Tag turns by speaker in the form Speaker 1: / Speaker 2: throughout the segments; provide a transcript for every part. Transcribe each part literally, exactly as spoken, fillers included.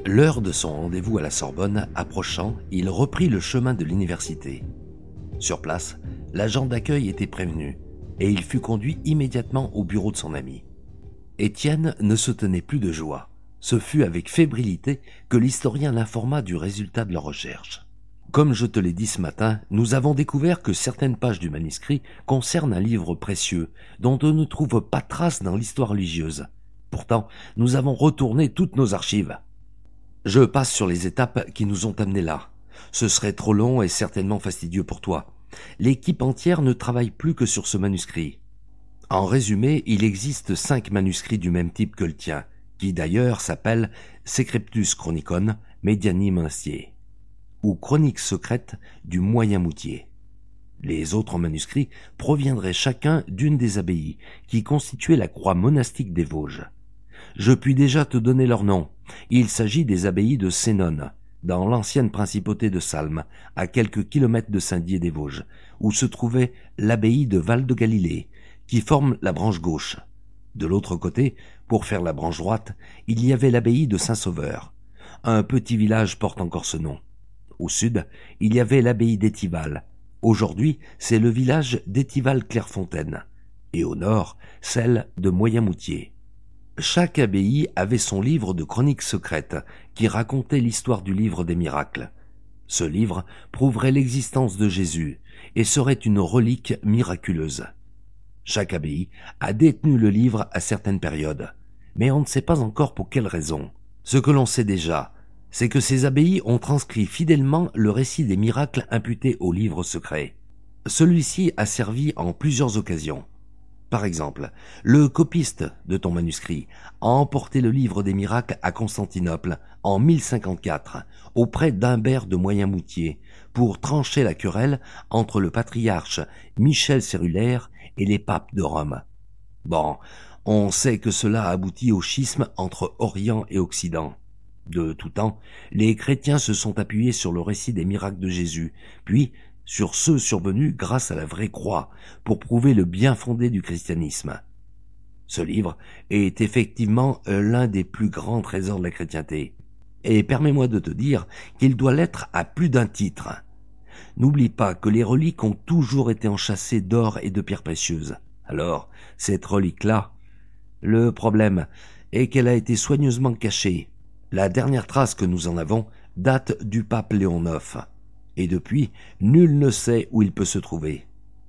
Speaker 1: L'heure de son rendez-vous à la Sorbonne approchant, il reprit le chemin de l'université. Sur place, l'agent d'accueil était prévenu et il fut conduit immédiatement au bureau de son ami. Étienne ne se tenait plus de joie. Ce fut avec fébrilité que l'historien l'informa du résultat de leur recherche. Comme je te l'ai dit ce matin, nous avons découvert que certaines pages du manuscrit concernent un livre précieux dont on ne trouve pas trace dans l'histoire religieuse. Pourtant, nous avons retourné toutes nos archives. Je passe sur les étapes qui nous ont amenés là. Ce serait trop long et certainement fastidieux pour toi. L'équipe entière ne travaille plus que sur ce manuscrit. En résumé, il existe cinq manuscrits du même type que le tien, qui d'ailleurs s'appellent Secreptus Chronicon Mediani Monastier, ou Chroniques secrètes du Moyen Moutier. Les autres manuscrits proviendraient chacun d'une des abbayes qui constituaient la croix monastique des Vosges. Je puis déjà te donner leur nom. Il s'agit des abbayes de Sénone, dans l'ancienne principauté de Salm, à quelques kilomètres de Saint-Dié-des-Vosges, où se trouvait l'abbaye de Val de Galilée, qui forme la branche gauche. De l'autre côté, pour faire la branche droite, il y avait l'abbaye de Saint-Sauveur. Un petit village porte encore ce nom. Au sud, il y avait l'abbaye d'Étival. Aujourd'hui, c'est le village d'Étival-Clairefontaine. Et au nord, celle de Moyen-Moutier. Chaque abbaye avait son livre de chroniques secrètes qui racontait l'histoire du livre des miracles. Ce livre prouverait l'existence de Jésus et serait une relique miraculeuse. Chaque abbaye a détenu le livre à certaines périodes, mais on ne sait pas encore pour quelle raison. Ce que l'on sait déjà, c'est que ces abbayes ont transcrit fidèlement le récit des miracles imputés au livre secret. Celui-ci a servi en plusieurs occasions. Par exemple, le copiste de ton manuscrit a emporté le livre des miracles à Constantinople en mille cinquante-quatre auprès d'Humbert de Moyen-Moutier pour trancher la querelle entre le patriarche Michel Cérulaire et les papes de Rome. Bon, on sait que cela aboutit au schisme entre Orient et Occident. De tout temps, les chrétiens se sont appuyés sur le récit des miracles de Jésus, puis sur ceux survenus grâce à la vraie croix, pour prouver le bien fondé du christianisme. Ce livre est effectivement l'un des plus grands trésors de la chrétienté, et permets-moi de te dire qu'il doit l'être à plus d'un titre. N'oublie pas que les reliques ont toujours été enchâssées d'or et de pierres précieuses. Alors, cette relique-là, le problème est qu'elle a été soigneusement cachée. La dernière trace que nous en avons date du pape Léon neuf. Et depuis, nul ne sait où il peut se trouver.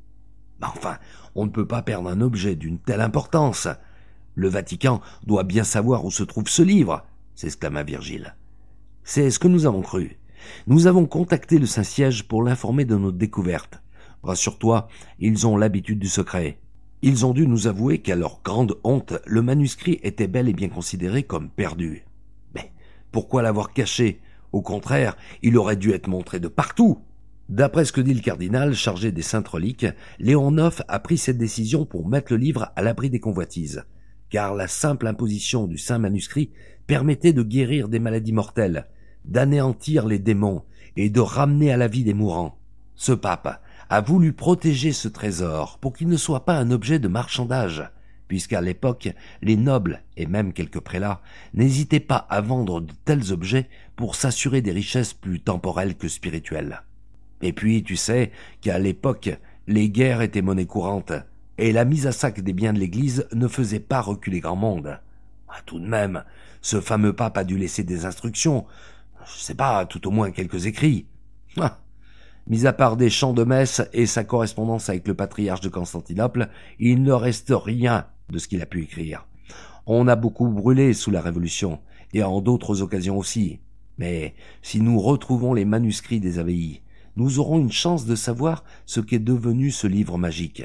Speaker 1: Enfin, on ne peut pas perdre un objet d'une telle importance. Le Vatican doit bien savoir où se trouve ce livre, s'exclama Virgile. C'est ce que nous avons cru. Nous avons contacté le Saint-Siège pour l'informer de notre découverte. Rassure-toi, ils ont l'habitude du secret. Ils ont dû nous avouer qu'à leur grande honte, le manuscrit était bel et bien considéré comme perdu. Mais pourquoi l'avoir caché ? Au contraire, il aurait dû être montré de partout. D'après ce que dit le cardinal chargé des saintes reliques, Léon neuf a pris cette décision pour mettre le livre à l'abri des convoitises, car la simple imposition du saint manuscrit permettait de guérir des maladies mortelles, d'anéantir les démons et de ramener à la vie des mourants. Ce pape a voulu protéger ce trésor pour qu'il ne soit pas un objet de marchandage, puisqu'à l'époque, les nobles, et même quelques prélats, n'hésitaient pas à vendre de tels objets pour s'assurer des richesses plus temporelles que spirituelles. Et puis, tu sais qu'à l'époque, les guerres étaient monnaie courante, et la mise à sac des biens de l'Église ne faisait pas reculer grand monde. Ah, tout de même, ce fameux pape a dû laisser des instructions, je sais pas, tout au moins quelques écrits. Ah. Mis à part des chants de messe et sa correspondance avec le patriarche de Constantinople, il ne reste rien de ce qu'il a pu écrire. On a beaucoup brûlé sous la Révolution, et en d'autres occasions aussi. Mais si nous retrouvons les manuscrits des abbayes, nous aurons une chance de savoir ce qu'est devenu ce livre magique.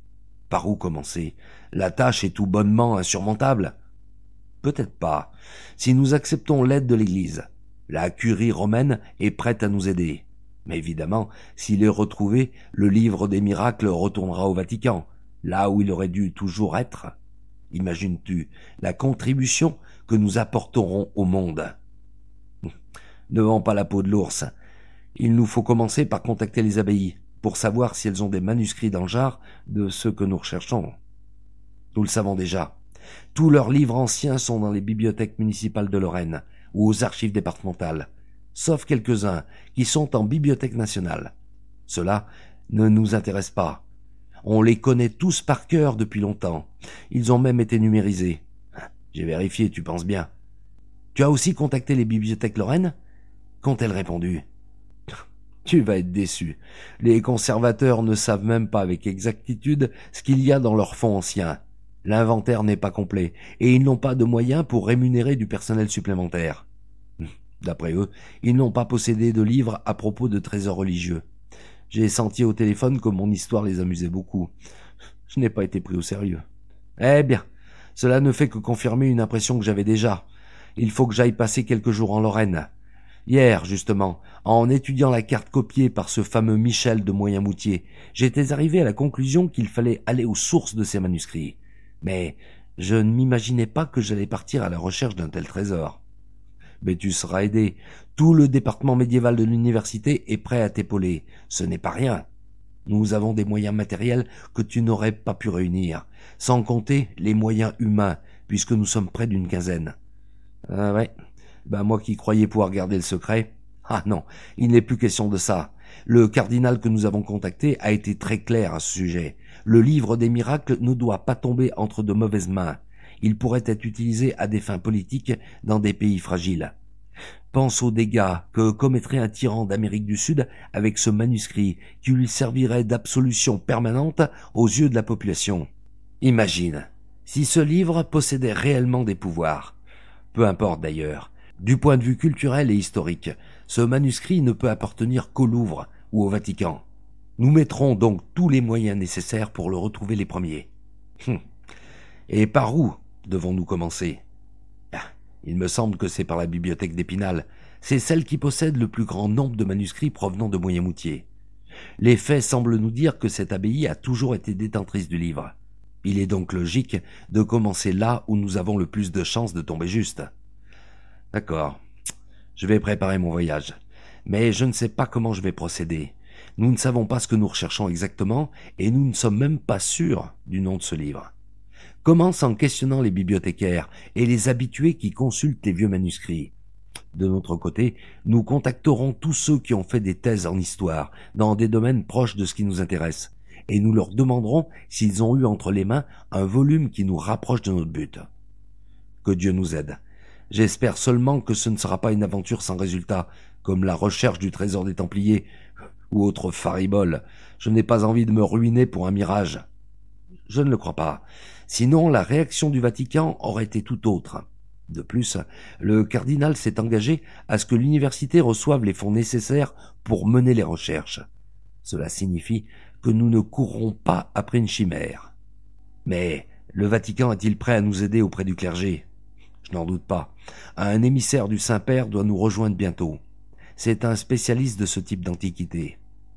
Speaker 1: Par où commencer ? La tâche est tout bonnement insurmontable ? Peut-être pas, si nous acceptons l'aide de l'Église. La curie romaine est prête à nous aider. Mais évidemment, s'il est retrouvé, le livre des miracles retournera au Vatican, là où il aurait dû toujours être. Imagines-tu la contribution que nous apporterons au monde ? Ne vends pas la peau de l'ours. Il nous faut commencer par contacter les abbayes, pour savoir si elles ont des manuscrits dans le genre de ceux que nous recherchons. Nous le savons déjà. Tous leurs livres anciens sont dans les bibliothèques municipales de Lorraine, ou aux archives départementales, sauf quelques-uns qui sont en bibliothèque nationale. Cela ne nous intéresse pas. On les connaît tous par cœur depuis longtemps. Ils ont même été numérisés. J'ai vérifié, tu penses bien. Tu as aussi contacté les bibliothèques lorraines ? Qu'ont-elles répondu ? Tu vas être déçu. Les conservateurs ne savent même pas avec exactitude ce qu'il y a dans leurs fonds anciens. L'inventaire n'est pas complet, et ils n'ont pas de moyens pour rémunérer du personnel supplémentaire. D'après eux, ils n'ont pas possédé de livres à propos de trésors religieux. J'ai senti au téléphone que mon histoire les amusait beaucoup. Je n'ai pas été pris au sérieux. Eh bien, cela ne fait que confirmer une impression que j'avais déjà. Il faut que j'aille passer quelques jours en Lorraine. Hier, justement, en étudiant la carte copiée par ce fameux Michel de Moyenmoutier, j'étais arrivé à la conclusion qu'il fallait aller aux sources de ces manuscrits. Mais je ne m'imaginais pas que j'allais partir à la recherche d'un tel trésor. Mais tu seras aidé. Tout le département médiéval de l'université est prêt à t'épauler. Ce n'est pas rien. Nous avons des moyens matériels que tu n'aurais pas pu réunir, sans compter les moyens humains, puisque nous sommes près d'une quinzaine. Ah ouais, ben moi qui croyais pouvoir garder le secret. Ah non, il n'est plus question de ça. Le cardinal que nous avons contacté a été très clair à ce sujet. Le livre des miracles ne doit pas tomber entre de mauvaises mains. Il pourrait être utilisé à des fins politiques dans des pays fragiles. Pense aux dégâts que commettrait un tyran d'Amérique du Sud avec ce manuscrit qui lui servirait d'absolution permanente aux yeux de la population. Imagine, si ce livre possédait réellement des pouvoirs. Peu importe d'ailleurs. Du point de vue culturel et historique, ce manuscrit ne peut appartenir qu'au Louvre ou au Vatican. Nous mettrons donc tous les moyens nécessaires pour le retrouver les premiers. Hum. Et par où devons-nous commencer ? Ah, il me semble que c'est par la bibliothèque d'Épinal. C'est celle qui possède le plus grand nombre de manuscrits provenant de Moyenmoutier. Les faits semblent nous dire que cette abbaye a toujours été détentrice du livre. Il est donc logique de commencer là où nous avons le plus de chances de tomber juste. D'accord, je vais préparer mon voyage, mais je ne sais pas comment je vais procéder. Nous ne savons pas ce que nous recherchons exactement et nous ne sommes même pas sûrs du nom de ce livre. Commence en questionnant les bibliothécaires et les habitués qui consultent les vieux manuscrits. De notre côté, nous contacterons tous ceux qui ont fait des thèses en histoire dans des domaines proches de ce qui nous intéresse et nous leur demanderons s'ils ont eu entre les mains un volume qui nous rapproche de notre but. Que Dieu nous aide. J'espère seulement que ce ne sera pas une aventure sans résultat, comme la recherche du trésor des Templiers ou autre faribole. Je n'ai pas envie de me ruiner pour un mirage. Je ne le crois pas. Sinon, la réaction du Vatican aurait été tout autre. De plus, le cardinal s'est engagé à ce que l'université reçoive les fonds nécessaires pour mener les recherches. Cela signifie que nous ne courrons pas après une chimère. Mais le Vatican est-il prêt à nous aider auprès du clergé ? Je n'en doute pas. Un émissaire du Saint-Père doit nous rejoindre bientôt. C'est un spécialiste de ce type d'antiquité.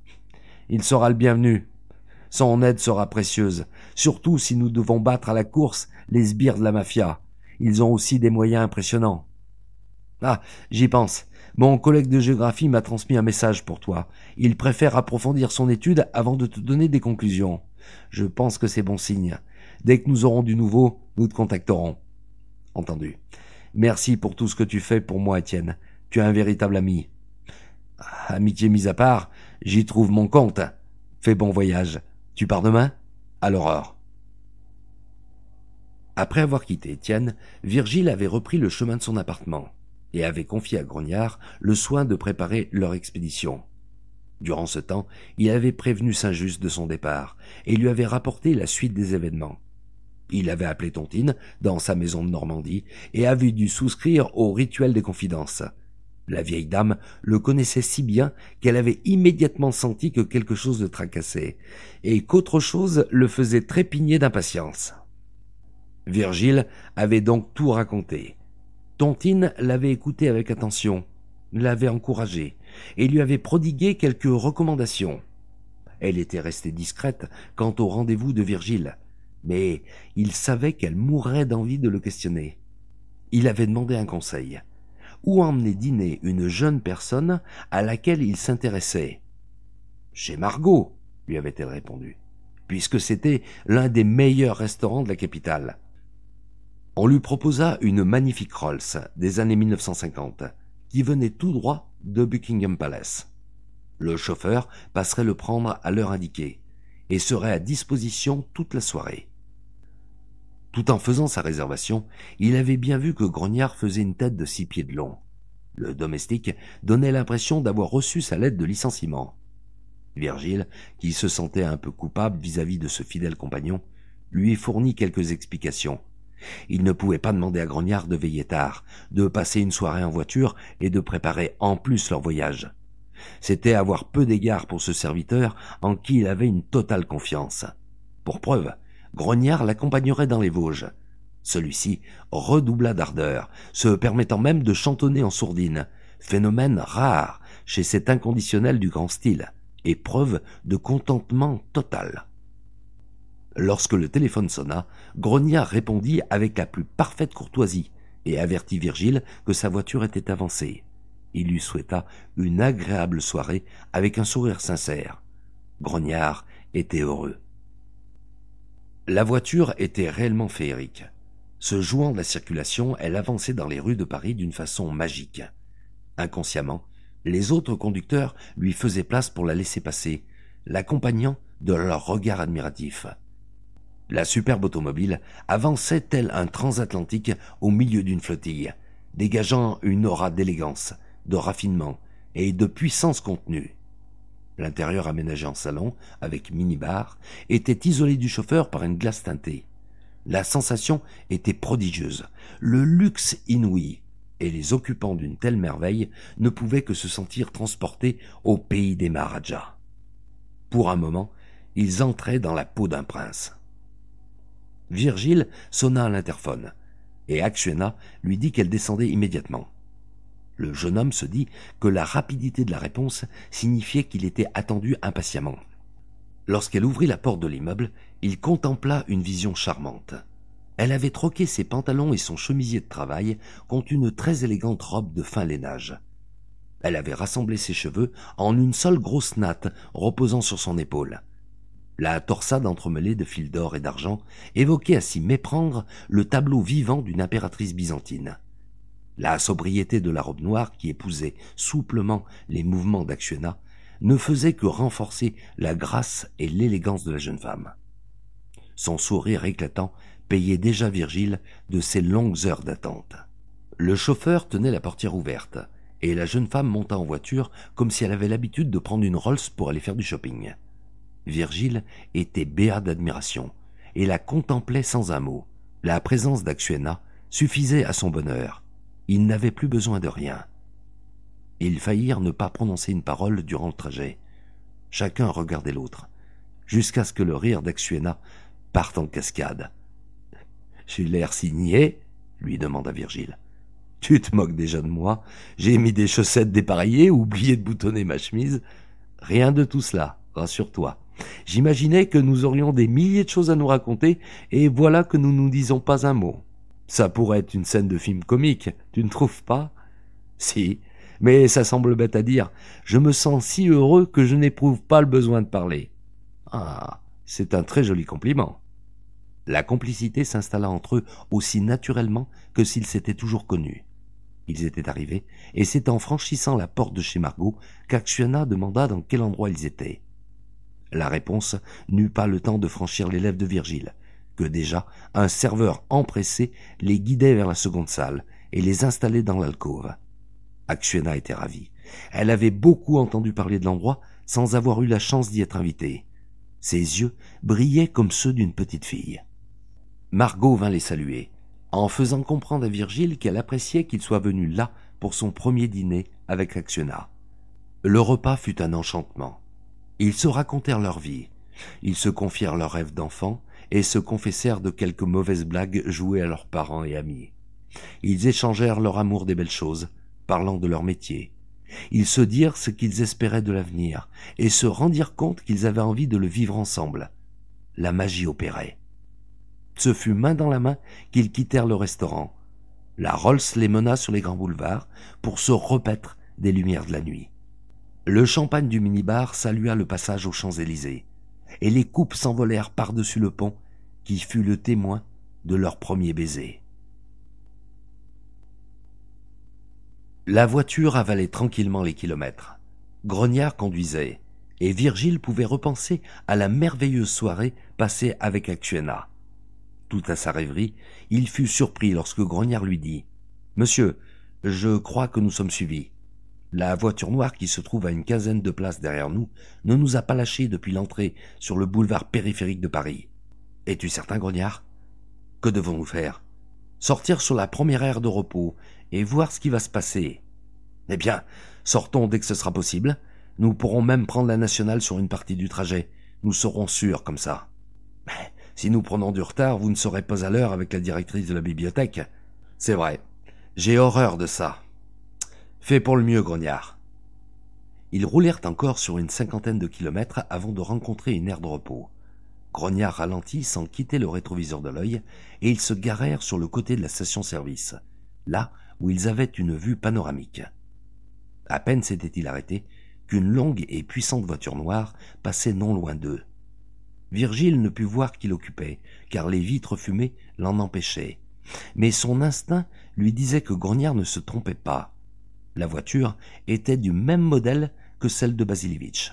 Speaker 1: Il sera le bienvenu. Son aide sera précieuse, surtout si nous devons battre à la course les sbires de la mafia. Ils ont aussi des moyens impressionnants. Ah, j'y pense. Mon collègue de géographie m'a transmis un message pour toi. Il préfère approfondir son étude avant de te donner des conclusions. Je pense que c'est bon signe. Dès que nous aurons du nouveau, nous te contacterons. Entendu. Merci pour tout ce que tu fais pour moi, Étienne. Tu es un véritable ami. Amitié mise à part, j'y trouve mon compte. Fais bon voyage. Tu pars demain ? À l'aurore. Après avoir quitté Étienne, Virgile avait repris le chemin de son appartement et avait confié à Grognard le soin de préparer leur expédition. Durant ce temps, il avait prévenu Saint-Just de son départ et lui avait rapporté la suite des événements. Il avait appelé Tontine dans sa maison de Normandie et avait dû souscrire au rituel des confidences. La vieille dame le connaissait si bien qu'elle avait immédiatement senti que quelque chose le tracassait et qu'autre chose le faisait trépigner d'impatience. Virgile avait donc tout raconté. Tontine l'avait écouté avec attention, l'avait encouragé et lui avait prodigué quelques recommandations. Elle était restée discrète quant au rendez-vous de Virgile, mais il savait qu'elle mourrait d'envie de le questionner. Il avait demandé un conseil. Où emmener dîner une jeune personne à laquelle il s'intéressait ? Chez Margot, lui avait-elle répondu, puisque c'était l'un des meilleurs restaurants de la capitale. On lui proposa une magnifique Rolls des années mille neuf cent cinquante, qui venait tout droit de Buckingham Palace. Le chauffeur passerait le prendre à l'heure indiquée et serait à disposition toute la soirée. Tout en faisant sa réservation, il avait bien vu que Grognard faisait une tête de six pieds de long. Le domestique donnait l'impression d'avoir reçu sa lettre de licenciement. Virgile, qui se sentait un peu coupable vis-à-vis de ce fidèle compagnon, lui fournit quelques explications. Il ne pouvait pas demander à Grognard de veiller tard, de passer une soirée en voiture et de préparer en plus leur voyage. C'était avoir peu d'égard pour ce serviteur en qui il avait une totale confiance. Pour preuve, Grognard l'accompagnerait dans les Vosges. Celui-ci redoubla d'ardeur, se permettant même de chantonner en sourdine, phénomène rare chez cet inconditionnel du grand style, et preuve de contentement total. Lorsque le téléphone sonna, Grognard répondit avec la plus parfaite courtoisie et avertit Virgile que sa voiture était avancée. Il lui souhaita une agréable soirée avec un sourire sincère. Grognard était heureux. La voiture était réellement féerique. Se jouant de la circulation, elle avançait dans les rues de Paris d'une façon magique. Inconsciemment, les autres conducteurs lui faisaient place pour la laisser passer, l'accompagnant de leurs regards admiratifs. La superbe automobile avançait tel un transatlantique au milieu d'une flottille, dégageant une aura d'élégance, de raffinement et de puissance contenue. L'intérieur aménagé en salon, avec mini-bar, était isolé du chauffeur par une glace teintée. La sensation était prodigieuse, le luxe inouï, et les occupants d'une telle merveille ne pouvaient que se sentir transportés au pays des Maharajas. Pour un moment, ils entraient dans la peau d'un prince. Virgile sonna à l'interphone, et Aksuena lui dit qu'elle descendait immédiatement. Le jeune homme se dit que la rapidité de la réponse signifiait qu'il était attendu impatiemment. Lorsqu'elle ouvrit la porte de l'immeuble, il contempla une vision charmante. Elle avait troqué ses pantalons et son chemisier de travail contre une très élégante robe de fin lainage. Elle avait rassemblé ses cheveux en une seule grosse natte reposant sur son épaule. La torsade entremêlée de fils d'or et d'argent évoquait à s'y méprendre le tableau vivant d'une impératrice byzantine. La sobriété de la robe noire qui épousait souplement les mouvements d'Aksuena ne faisait que renforcer la grâce et l'élégance de la jeune femme. Son sourire éclatant payait déjà Virgile de ses longues heures d'attente. Le chauffeur tenait la portière ouverte, et la jeune femme monta en voiture comme si elle avait l'habitude de prendre une Rolls pour aller faire du shopping. Virgile était béat d'admiration, et la contemplait sans un mot. La présence d'Aksuena suffisait à son bonheur. Il n'avait plus besoin de rien. Ils faillirent ne pas prononcer une parole durant le trajet. Chacun regardait l'autre, jusqu'à ce que le rire d'Aksuena parte en cascade. « J'ai l'air si niais ?» lui demanda Virgile. « Tu te moques déjà de moi? J'ai mis des chaussettes dépareillées, oublié de boutonner ma chemise. Rien de tout cela, rassure-toi. J'imaginais que nous aurions des milliers de choses à nous raconter, et voilà que nous nous disons pas un mot. Ça pourrait être une scène de film comique, tu ne trouves pas? Si, mais ça semble bête à dire. Je me sens si heureux que je n'éprouve pas le besoin de parler. Ah, c'est un très joli compliment. » La complicité s'installa entre eux aussi naturellement que s'ils s'étaient toujours connus. Ils étaient arrivés, et c'est en franchissant la porte de chez Margot qu'Aksuena demanda dans quel endroit ils étaient. La réponse n'eut pas le temps de franchir les lèvres de Virgile, que déjà un serveur empressé les guidait vers la seconde salle et les installait dans l'alcôve. Aksuena était ravie. Elle avait beaucoup entendu parler de l'endroit sans avoir eu la chance d'y être invitée. Ses yeux brillaient comme ceux d'une petite fille. Margot vint les saluer, en faisant comprendre à Virgile qu'elle appréciait qu'il soit venu là pour son premier dîner avec Aksuena. Le repas fut un enchantement. Ils se racontèrent leur vie, ils se confièrent leurs rêves d'enfants et se confessèrent de quelques mauvaises blagues jouées à leurs parents et amis. Ils échangèrent leur amour des belles choses, parlant de leur métier. Ils se dirent ce qu'ils espéraient de l'avenir et se rendirent compte qu'ils avaient envie de le vivre ensemble. La magie opérait. Ce fut main dans la main qu'ils quittèrent le restaurant. La Rolls les mena sur les grands boulevards pour se repaître des lumières de la nuit. Le champagne du minibar salua le passage aux Champs-Élysées, et les coupes s'envolèrent par-dessus le pont qui fut le témoin de leur premier baiser. La voiture avalait tranquillement les kilomètres. Grognard conduisait, et Virgile pouvait repenser à la merveilleuse soirée passée avec Actuena. Tout à sa rêverie, il fut surpris lorsque Grognard lui dit « Monsieur, je crois que nous sommes suivis. La voiture noire qui se trouve à une quinzaine de places derrière nous ne nous a pas lâchés depuis l'entrée sur le boulevard périphérique de Paris. Es-tu certain, Grognard? Que devons-nous faire? Sortir sur la première aire de repos et voir ce qui va se passer. Eh bien, sortons dès que ce sera possible. Nous pourrons même prendre la nationale sur une partie du trajet. Nous serons sûrs comme ça. Mais si nous prenons du retard, vous ne serez pas à l'heure avec la directrice de la bibliothèque. C'est vrai. J'ai horreur de ça. Fais pour le mieux, Grognard. » Ils roulèrent encore sur une cinquantaine de kilomètres avant de rencontrer une aire de repos. Grognard ralentit sans quitter le rétroviseur de l'œil et ils se garèrent sur le côté de la station-service, là où ils avaient une vue panoramique. À peine s'était-il arrêté qu'une longue et puissante voiture noire passait non loin d'eux. Virgile ne put voir qui l'occupait, car les vitres fumées l'en empêchaient. Mais son instinct lui disait que Grognard ne se trompait pas. La voiture était du même modèle que celle de Basilevitch.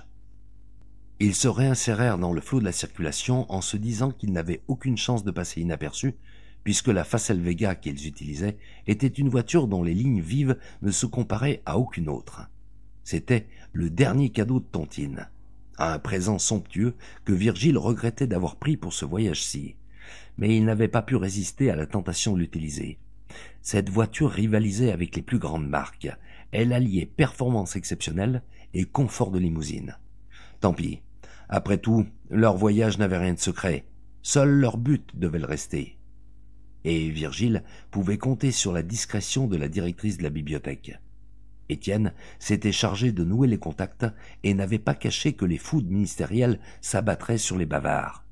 Speaker 1: Ils se réinsérèrent dans le flot de la circulation en se disant qu'ils n'avaient aucune chance de passer inaperçus, puisque la Facel Vega qu'ils utilisaient était une voiture dont les lignes vives ne se comparaient à aucune autre. C'était le dernier cadeau de Tontine, un présent somptueux que Virgile regrettait d'avoir pris pour ce voyage-ci, mais il n'avait pas pu résister à la tentation de l'utiliser. Cette voiture rivalisait avec les plus grandes marques. Elle alliait performance exceptionnelle et confort de limousine. Tant pis. Après tout, leur voyage n'avait rien de secret. Seul leur but devait le rester. Et Virgile pouvait compter sur la discrétion de la directrice de la bibliothèque. Étienne s'était chargé de nouer les contacts et n'avait pas caché que les foudes ministérielles s'abattraient sur les bavards.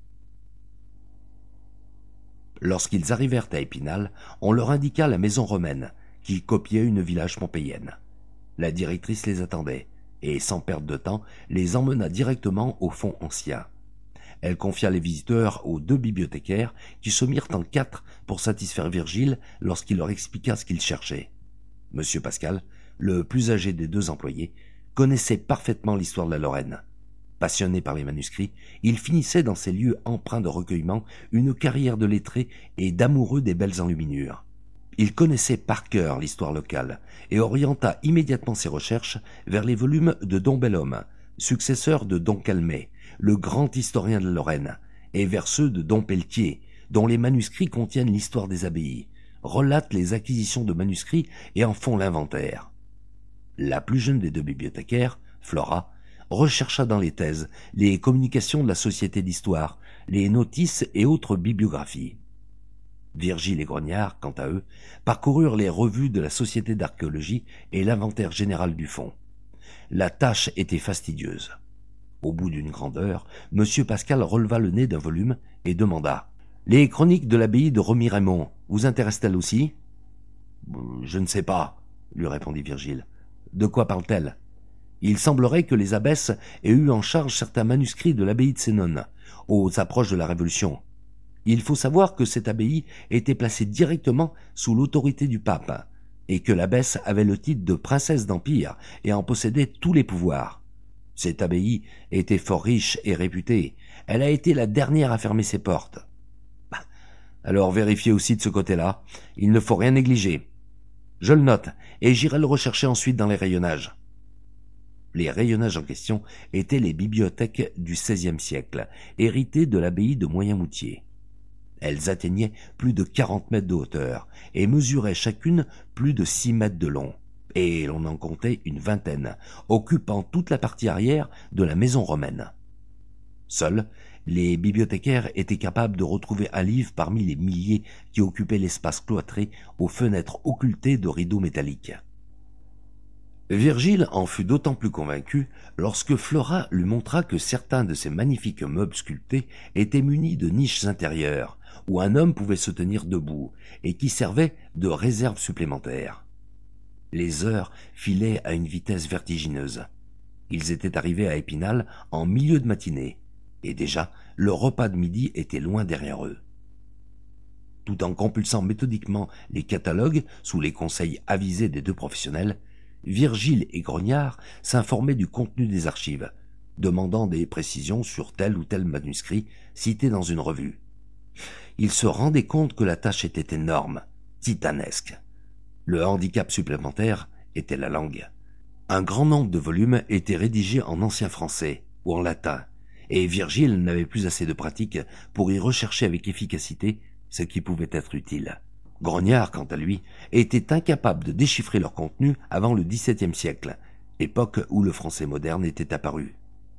Speaker 1: Lorsqu'ils arrivèrent à Épinal, on leur indiqua la maison romaine, qui copiait une village pompéienne. La directrice les attendait, et sans perdre de temps, les emmena directement au fond ancien. Elle confia les visiteurs aux deux bibliothécaires qui se mirent en quatre pour satisfaire Virgile lorsqu'il leur expliqua ce qu'il cherchait. Monsieur Pascal, le plus âgé des deux employés, connaissait parfaitement l'histoire de la Lorraine. Passionné par les manuscrits, il finissait dans ces lieux empreints de recueillement une carrière de lettré et d'amoureux des belles enluminures. Il connaissait par cœur l'histoire locale et orienta immédiatement ses recherches vers les volumes de Don Belhomme, successeur de Don Calmet, le grand historien de la Lorraine, et vers ceux de Don Pelletier, dont les manuscrits contiennent l'histoire des abbayes, relatent les acquisitions de manuscrits et en font l'inventaire. La plus jeune des deux bibliothécaires, Flora, rechercha dans les thèses les communications de la Société d'histoire, les notices et autres bibliographies. Virgile et Grognard, quant à eux, parcoururent les revues de la Société d'archéologie et l'inventaire général du fonds. La tâche était fastidieuse. Au bout d'une grande heure, M. Pascal releva le nez d'un volume et demanda « Les chroniques de l'abbaye de Remiremont vous intéressent-elles aussi ?»« Je ne sais pas, » lui répondit Virgile. « De quoi parle-t-elle » Il semblerait que les abbesses aient eu en charge certains manuscrits de l'abbaye de Sénone, aux approches de la Révolution. Il faut savoir que cette abbaye était placée directement sous l'autorité du pape, et que l'abbesse avait le titre de princesse d'Empire et en possédait tous les pouvoirs. Cette abbaye était fort riche et réputée. Elle a été la dernière à fermer ses portes. Bah, alors vérifiez aussi de ce côté-là. Il ne faut rien négliger. Je le note, et j'irai le rechercher ensuite dans les rayonnages. Les rayonnages en question étaient les bibliothèques du seizième siècle, héritées de l'abbaye de Moyenmoutier. Elles atteignaient plus de quarante mètres de hauteur et mesuraient chacune plus de six mètres de long. Et l'on en comptait une vingtaine, occupant toute la partie arrière de la maison romaine. Seuls, les bibliothécaires étaient capables de retrouver un livre parmi les milliers qui occupaient l'espace cloîtré aux fenêtres occultées de rideaux métalliques. Virgile en fut d'autant plus convaincu lorsque Flora lui montra que certains de ces magnifiques meubles sculptés étaient munis de niches intérieures, où un homme pouvait se tenir debout, et qui servaient de réserve supplémentaire. Les heures filaient à une vitesse vertigineuse. Ils étaient arrivés à Épinal en milieu de matinée, et déjà le repas de midi était loin derrière eux. Tout tout en compulsant méthodiquement les catalogues sous les conseils avisés des deux professionnels, Virgile et Grognard s'informaient du contenu des archives, demandant des précisions sur tel ou tel manuscrit cité dans une revue. Ils se rendaient compte que la tâche était énorme, titanesque. Le handicap supplémentaire était la langue. Un grand nombre de volumes étaient rédigés en ancien français ou en latin, et Virgile n'avait plus assez de pratique pour y rechercher avec efficacité ce qui pouvait être utile. Grognard, quant à lui, était incapable de déchiffrer leur contenu avant le dix-septième siècle, époque où le français moderne était apparu.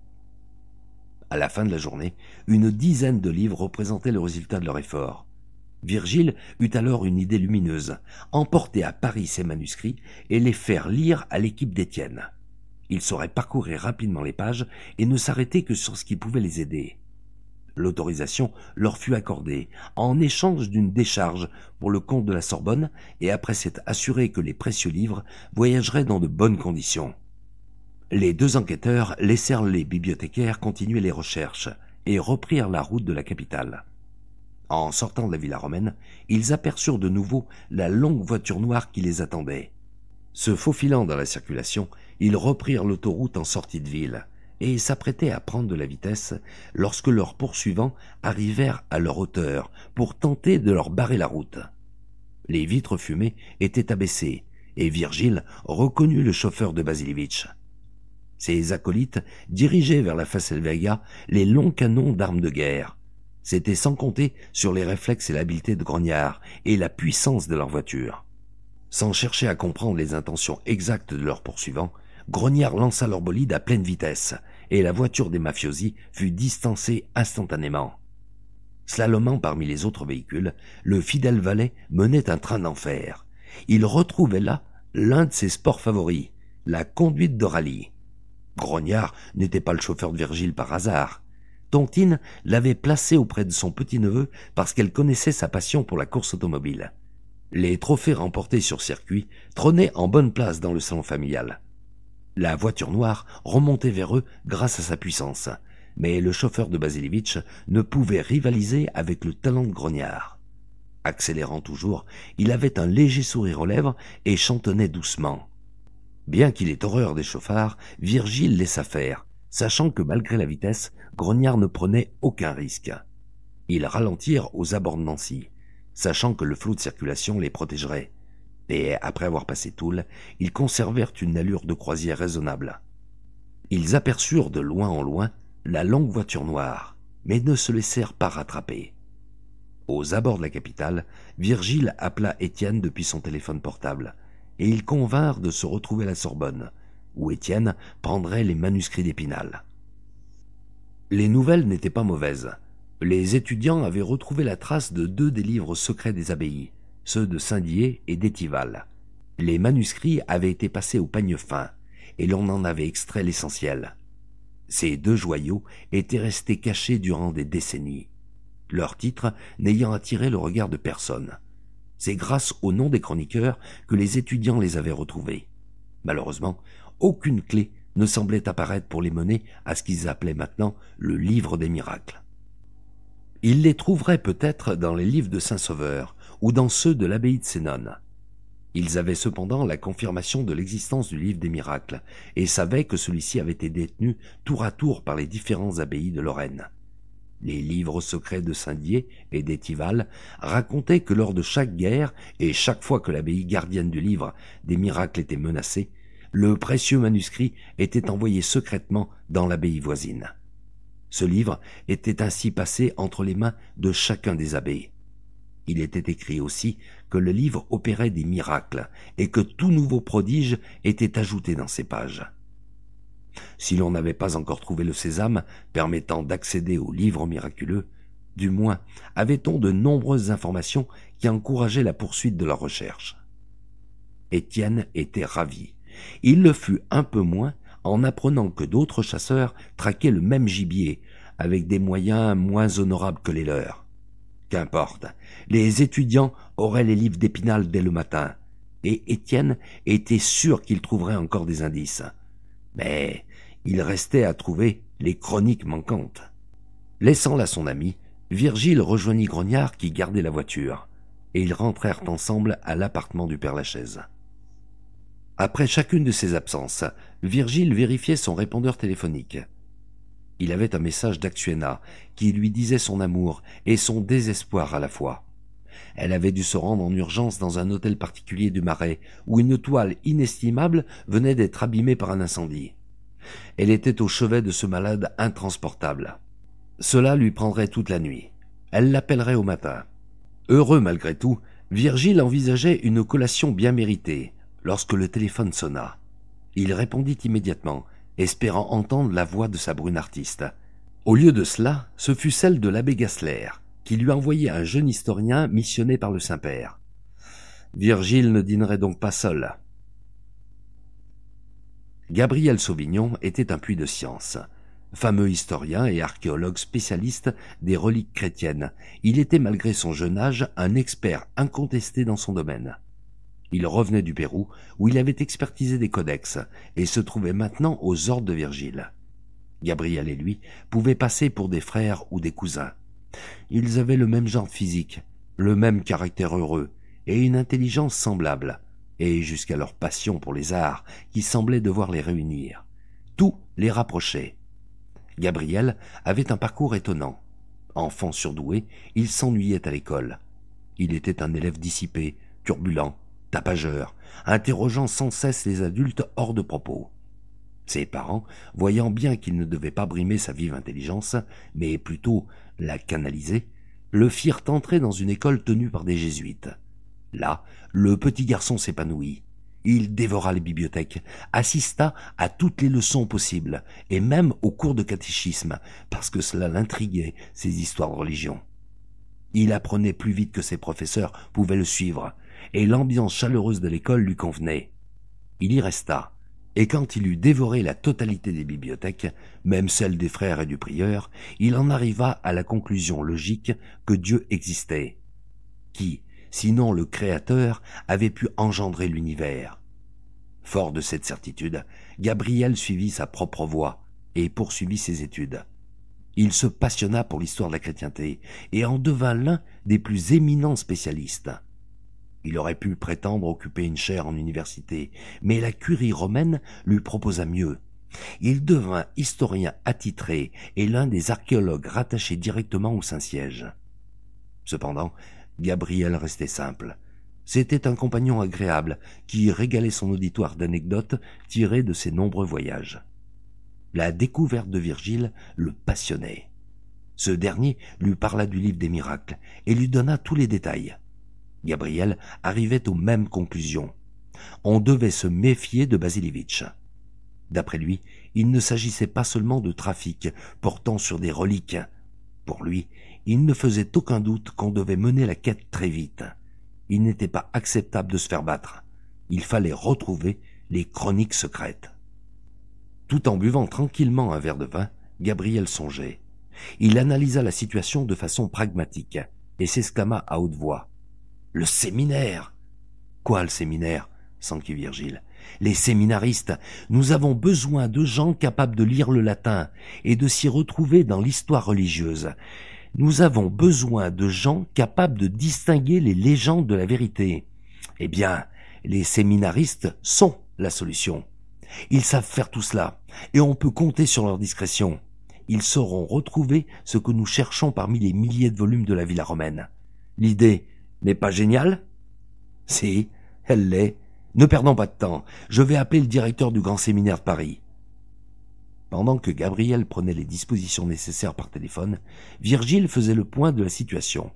Speaker 1: À la fin de la journée, une dizaine de livres représentaient le résultat de leur effort. Virgile eut alors une idée lumineuse, emporter à Paris ses manuscrits et les faire lire à l'équipe d'Étienne. Il saurait parcourir rapidement les pages et ne s'arrêter que sur ce qui pouvait les aider. L'autorisation leur fut accordée en échange d'une décharge pour le compte de la Sorbonne et après s'être assuré que les précieux livres voyageraient dans de bonnes conditions. Les deux enquêteurs laissèrent les bibliothécaires continuer les recherches et reprirent la route de la capitale. En sortant de la villa romaine, ils aperçurent de nouveau la longue voiture noire qui les attendait. Se faufilant dans la circulation, ils reprirent l'autoroute en sortie de ville et s'apprêtaient à prendre de la vitesse lorsque leurs poursuivants arrivèrent à leur hauteur pour tenter de leur barrer la route. Les vitres fumées étaient abaissées et Virgile reconnut le chauffeur de Basilevitch. Ses acolytes dirigeaient vers la Fasselvega les longs canons d'armes de guerre. C'était sans compter sur les réflexes et l'habileté de Grognard et la puissance de leur voiture. Sans chercher à comprendre les intentions exactes de leurs poursuivants, Grognard lança leur bolide à pleine vitesse et la voiture des mafiosi fut distancée instantanément. Slalomant parmi les autres véhicules, le fidèle valet menait un train d'enfer. Il retrouvait là l'un de ses sports favoris, la conduite de rallye. Grognard n'était pas le chauffeur de Virgile par hasard. Tontine l'avait placé auprès de son petit-neveu parce qu'elle connaissait sa passion pour la course automobile. Les trophées remportés sur circuit trônaient en bonne place dans le salon familial. La voiture noire remontait vers eux grâce à sa puissance, mais le chauffeur de Basilevitch ne pouvait rivaliser avec le talent de Grognard. Accélérant toujours, il avait un léger sourire aux lèvres et chantonnait doucement. Bien qu'il ait horreur des chauffards, Virgile laissa faire, sachant que malgré la vitesse, Grognard ne prenait aucun risque. Ils ralentirent aux abords de Nancy, sachant que le flot de circulation les protégerait. Et après avoir passé Toul, ils conservèrent une allure de croisière raisonnable. Ils aperçurent de loin en loin la longue voiture noire, mais ne se laissèrent pas rattraper. Aux abords de la capitale, Virgile appela Étienne depuis son téléphone portable, et ils convinrent de se retrouver à la Sorbonne, où Étienne prendrait les manuscrits d'Épinal. Les nouvelles n'étaient pas mauvaises. Les étudiants avaient retrouvé la trace de deux des livres secrets des abbayes, ceux de Saint-Dié et d'Étival. Les manuscrits avaient été passés au peigne fin, et l'on en avait extrait l'essentiel. Ces deux joyaux étaient restés cachés durant des décennies, leur titre n'ayant attiré le regard de personne. C'est grâce au nom des chroniqueurs que les étudiants les avaient retrouvés. Malheureusement, aucune clé ne semblait apparaître pour les mener à ce qu'ils appelaient maintenant le livre des miracles. Ils les trouveraient peut-être dans les livres de Saint-Sauveur ou dans ceux de l'abbaye de Sénonne. Ils avaient cependant la confirmation de l'existence du livre des miracles et savaient que celui-ci avait été détenu tour à tour par les différentes abbayes de Lorraine. Les livres secrets de Saint-Dié et d'Étival racontaient que lors de chaque guerre et chaque fois que l'abbaye gardienne du livre des miracles était menacée, le précieux manuscrit était envoyé secrètement dans l'abbaye voisine. Ce livre était ainsi passé entre les mains de chacun des abbés. Il était écrit aussi que le livre opérait des miracles et que tout nouveau prodige était ajouté dans ces pages. Si l'on n'avait pas encore trouvé le sésame permettant d'accéder au livre miraculeux, du moins avait-on de nombreuses informations qui encourageaient la poursuite de leur recherche. Étienne était ravi. Il le fut un peu moins en apprenant que d'autres chasseurs traquaient le même gibier, avec des moyens moins honorables que les leurs. Qu'importe, les étudiants auraient les livres d'Épinal dès le matin, et Étienne était sûr qu'il trouverait encore des indices. Mais il restait à trouver les chroniques manquantes. Laissant là son ami, Virgile rejoignit Grognard qui gardait la voiture. et ils rentrèrent ensemble à l'appartement du Père Lachaise. Après chacune de ces absences, Virgile vérifiait son répondeur téléphonique. Il avait un message d'Actuena qui lui disait son amour et son désespoir à la fois. Elle avait dû se rendre en urgence dans un hôtel particulier du Marais, où une toile inestimable venait d'être abîmée par un incendie. Elle était au chevet de ce malade intransportable. Cela lui prendrait toute la nuit. Elle l'appellerait au matin. Heureux malgré tout, Virgile envisageait une collation bien méritée, lorsque le téléphone sonna. Il répondit immédiatement, espérant entendre la voix de sa brune artiste. Au lieu de cela, ce fut celle de l'abbé Gassler, qui lui envoyait un jeune historien missionné par le Saint-Père. Virgile ne dînerait donc pas seul. Gabriel Sauvignon était un puits de science. Fameux historien et archéologue spécialiste des reliques chrétiennes, il était malgré son jeune âge un expert incontesté dans son domaine. Il revenait du Pérou, où il avait expertisé des codex, et se trouvait maintenant aux ordres de Virgile. Gabriel et lui pouvaient passer pour des frères ou des cousins. Ils avaient le même genre physique, le même caractère heureux, et une intelligence semblable, et jusqu'à leur passion pour les arts, qui semblait devoir les réunir. Tout les rapprochait. Gabriel avait un parcours étonnant. Enfant surdoué, il s'ennuyait à l'école. Il était un élève dissipé, turbulent, tapageur, interrogeant sans cesse les adultes hors de propos. Ses parents, voyant bien qu'il ne devait pas brimer sa vive intelligence, mais plutôt la canaliser, le firent entrer dans une école tenue par des jésuites. Là, le petit garçon s'épanouit. Il dévora les bibliothèques, assista à toutes les leçons possibles, et même aux cours de catéchisme, parce que cela l'intriguait, ces histoires de religion. Il apprenait plus vite que ses professeurs pouvaient le suivre, et l'ambiance chaleureuse de l'école lui convenait. Il y resta, et quand il eut dévoré la totalité des bibliothèques, même celles des frères et du prieur, il en arriva à la conclusion logique que Dieu existait. Qui, sinon le Créateur, avait pu engendrer l'univers? Fort de cette certitude, Gabriel suivit sa propre voie et poursuivit ses études. Il se passionna pour l'histoire de la chrétienté et en devint l'un des plus éminents spécialistes. Il aurait pu prétendre occuper une chaire en université, mais la curie romaine lui proposa mieux. Il devint historien attitré et l'un des archéologues rattachés directement au Saint-Siège. Cependant, Gabriel restait simple. C'était un compagnon agréable qui régalait son auditoire d'anecdotes tirées de ses nombreux voyages. La découverte de Virgile le passionnait. Ce dernier lui parla du livre des miracles et lui donna tous les détails. Gabriel arrivait aux mêmes conclusions. On devait se méfier de Basilevitch. D'après lui, il ne s'agissait pas seulement de trafic portant sur des reliques. Pour lui, il ne faisait aucun doute qu'on devait mener la quête très vite. Il n'était pas acceptable de se faire battre. Il fallait retrouver les chroniques secrètes. Tout en buvant tranquillement un verre de vin, Gabriel songeait. Il analysa la situation de façon pragmatique et s'exclama à haute voix. « Le séminaire !»« Quoi le séminaire ?» s'enquit Virgile. « Les séminaristes, nous avons besoin de gens capables de lire le latin et de s'y retrouver dans l'histoire religieuse. Nous avons besoin de gens capables de distinguer les légendes de la vérité. Eh bien, les séminaristes sont la solution. Ils savent faire tout cela, et on peut compter sur leur discrétion. Ils sauront retrouver ce que nous cherchons parmi les milliers de volumes de la Villa romaine. L'idée n'est pas géniale ? Si, elle l'est. Ne perdons pas de temps, je vais appeler le directeur du grand séminaire de Paris. » Pendant que Gabriel prenait les dispositions nécessaires par téléphone, Virgile faisait le point de la situation.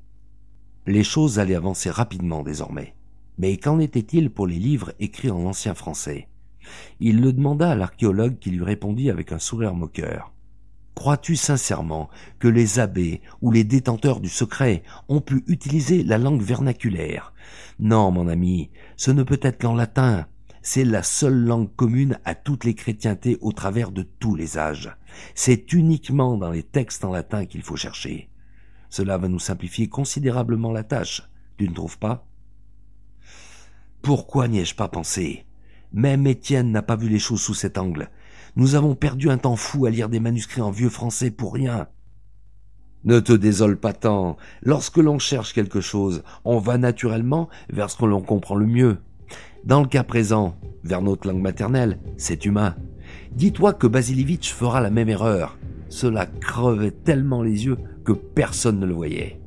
Speaker 1: Les choses allaient avancer rapidement désormais. Mais qu'en était-il pour les livres écrits en ancien français ? Il le demanda à l'archéologue qui lui répondit avec un sourire moqueur. « Crois-tu sincèrement que les abbés ou les détenteurs du secret ont pu utiliser la langue vernaculaire ? Non, mon ami, ce ne peut être qu'en latin. C'est la seule langue commune à toutes les chrétientés au travers de tous les âges. C'est uniquement dans les textes en latin qu'il faut chercher. Cela va nous simplifier considérablement la tâche, tu ne trouves pas ? Pourquoi n'y ai-je pas pensé ? Même Étienne n'a pas vu les choses sous cet angle. Nous avons perdu un temps fou à lire des manuscrits en vieux français pour rien. » Ne te désole pas tant. Lorsque l'on cherche quelque chose, on va naturellement vers ce que l'on comprend le mieux. Dans le cas présent, vers notre langue maternelle, c'est humain. Dis-toi que Basilevitch fera la même erreur. Cela crevait tellement les yeux que personne ne le voyait.